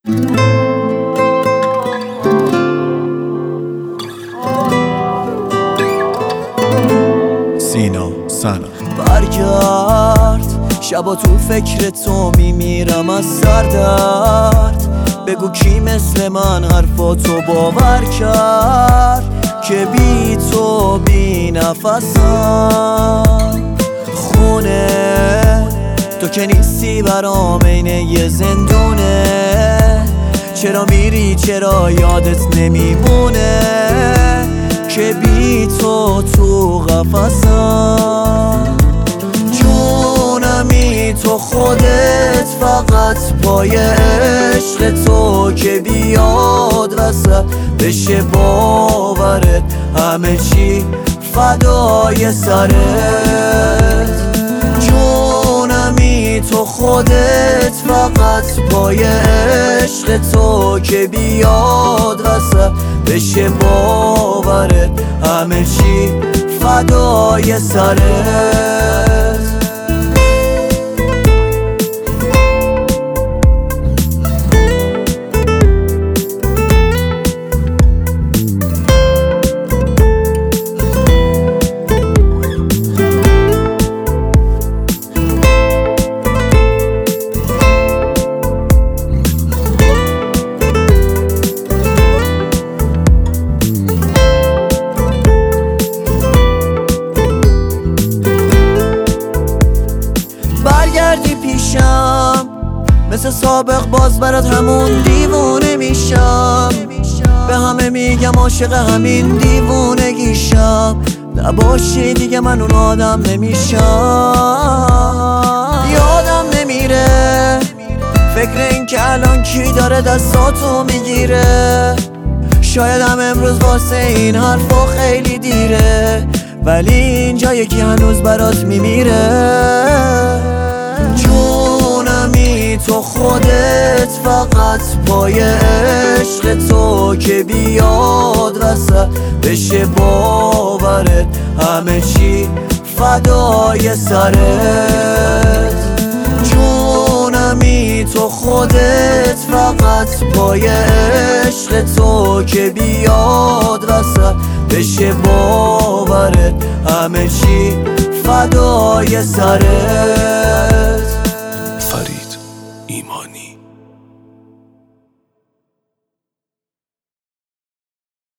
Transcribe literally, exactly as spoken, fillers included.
سینا سنا برگرد، شبا تو فکر تو میمیرم از سردرد. بگو کی مثل من حرفاتو باور کرد که بی تو بی نفسم. خونه تو که نیستی برام عین یه زندونه. چرا میری چرا یادت نمیمونه که بی تو تو قفسم. جونمی تو خودت فقط پای عشق تو که بیاد وسط بشه باورت همه چی فدای سرت. جونمی تو خودت فقط پای عشق تو که بیاد وسط بشه باورت همه چی فدای سرت. برگردی پیشم مثل سابق باز برات همون دیوونه میشم. به همه میگم عاشق همین دیوونگیشم. نباشی دیگه من اون آدم نمیشم. یادم نمیره فکر این که الان کی داره دستاتو میگیره. شاید هم امروز واسه این حرفا خیلی دیره، ولی اینجا یکی هنوز برات میمیره. جونمی تو خودت فقط پای عشق تو که بیاد وسط بشه باورت همه چی فدای سرت. جونمی تو خودت فقط پای عشق تو که بیاد وسط بشه باورت همه چی فدای سرت.